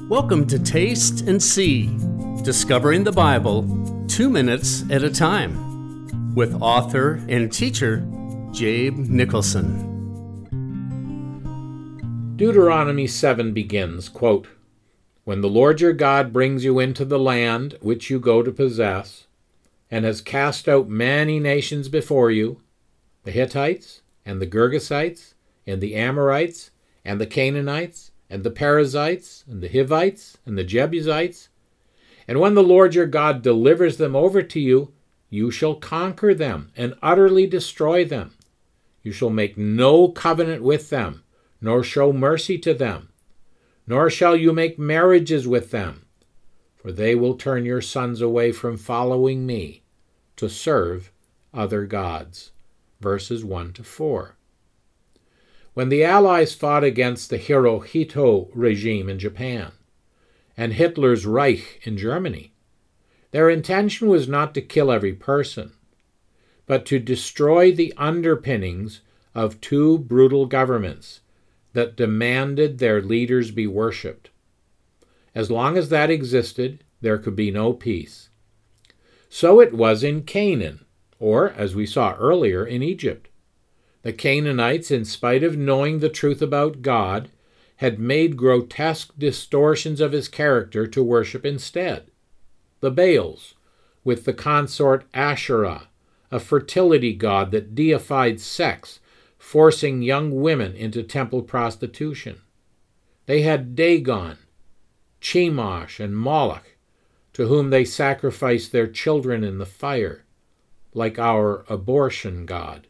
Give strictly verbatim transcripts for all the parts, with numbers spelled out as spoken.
Welcome to Taste and See, Discovering the Bible two minutes at a time, with author and teacher Jabe Nicholson. Deuteronomy seven begins, quote, "When the Lord your God brings you into the land which you go to possess, and has cast out many nations before you, the Hittites, and the Girgashites, and the Amorites, and the Canaanites, and the Perizzites, and the Hivites, and the Jebusites, and when the Lord your God delivers them over to you, you shall conquer them and utterly destroy them. You shall make no covenant with them, nor show mercy to them, nor shall you make marriages with them, for they will turn your sons away from following me to serve other gods." Verses one to four. When the Allies fought against the Hirohito regime in Japan and Hitler's Reich in Germany, their intention was not to kill every person, but to destroy the underpinnings of two brutal governments that demanded their leaders be worshipped. As long as that existed, there could be no peace. So it was in Canaan, or, as we saw earlier, in Egypt. The Canaanites, in spite of knowing the truth about God, had made grotesque distortions of his character to worship instead. The Baals, with the consort Asherah, a fertility god that deified sex, forcing young women into temple prostitution. They had Dagon, Chemosh, and Moloch, to whom they sacrificed their children in the fire, like our abortion god.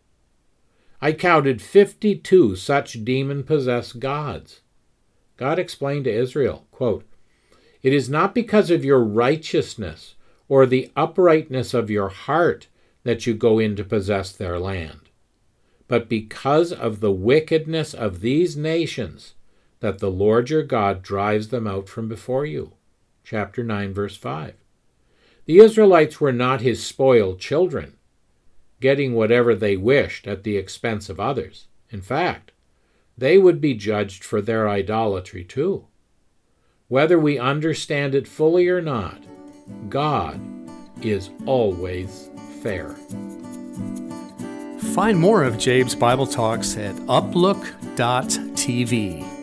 I counted fifty-two such demon-possessed gods. God explained to Israel, quote, "It is not because of your righteousness or the uprightness of your heart that you go in to possess their land, but because of the wickedness of these nations that the Lord your God drives them out from before you." Chapter nine, verse five. The Israelites were not his spoiled children, getting whatever they wished at the expense of others. In fact, they would be judged for their idolatry too. Whether we understand it fully or not, God is always fair. Find more of Jabe's Bible Talks at uplook dot t v.